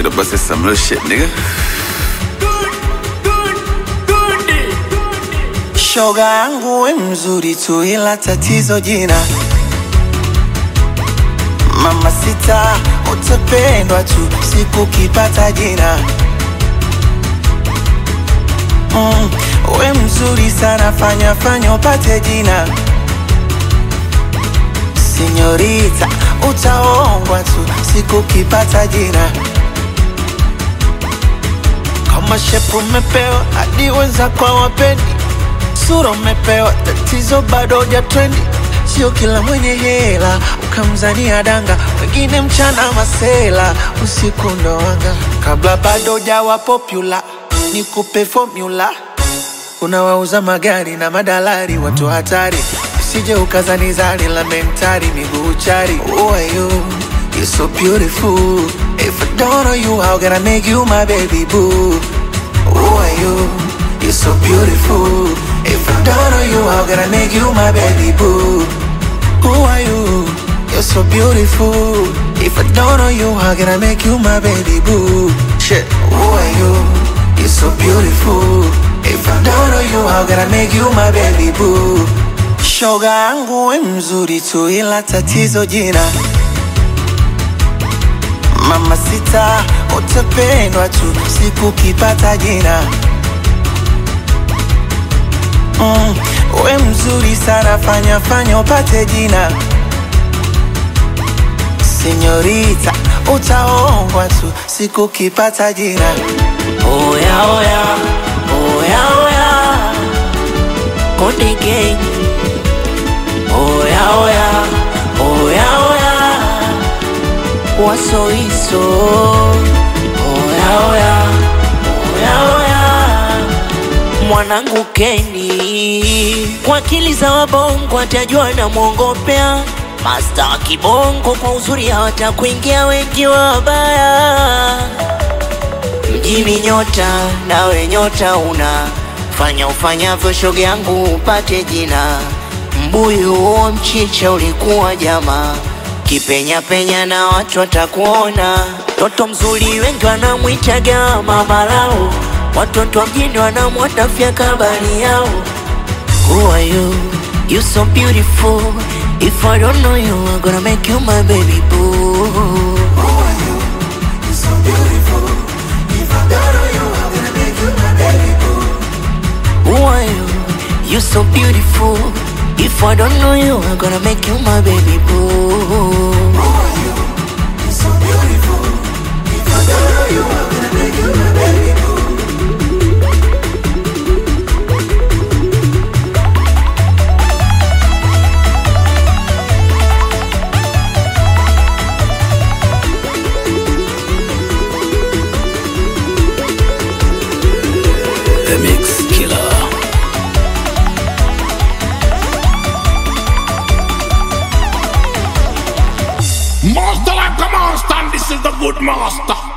with a bus is some real shit, nigga. Shoga yangu we mzuri tu ila tatizo jina. Mama sita utapendwa tu siku kipata jina. We mzuri sana fanya upate jina. Senyorita utaongwa tu siku kipata jina. Kama shepu umepewa hadi wenza kwa wapendi. Sura umepewa tatizo bado huja trendi. Sio kila mwenye hela ukamzania danga. Wengine mchana masela usiku ndo wanga. Kabla bado hujawa popular nikupe formula. Unawauza magari na madalari watu hatari. Usije ukazanizani la mentari miguu chari. Who are you? You're so beautiful. If I don't know you, how can I make you my baby boo? Who are you? You're so beautiful. If I don't know you, how can I make you my baby boo? Who are you? You're so beautiful. If I don't know you, how can I make you my baby boo? Shit. Who are you? You're so beautiful. If I don't know you, how can I make you my baby boo? Shoga yangu we mzuri tu ila tatizo jina. Mama sita utapendwa tu siku kipata jina. We mzuri sana fanya upate jina. Senyorita utaongwa tu siku kipata jina. Oya oya, oya oya, Konde Gang. Oya oya, oya oya, Wasoiso. Oya oya, oya oya, mwanangu Kenny. Kwa akili za wabongo atajua na mwongopea. Master wa kibongo kwa uzuri hawatakuingia wengi wabaya. Mjini nyota nawe nyota una. Fanya ufanyavyo shoga yangu upate jina. Mbuyu huo mchicha ulikuwa jama. Kipenya penya na watu watakuona. Toto mzuri wengi wanamwitaga mama lao. Watoto wa mjini wanamwatafia kabari yao. Who are you? You so beautiful. If I don't know you, I'm gonna make you my baby boo. Who are you? You're so beautiful. If I don't know you, I'm gonna make you my baby boo. Who are you? You so beautiful. If I don't know you, I'm gonna make you my baby boo. Who are you? You're so beautiful. If I don't know you, I'm gonna make you my baby boo. The Mix Killer. Master like a master, and this is the good master.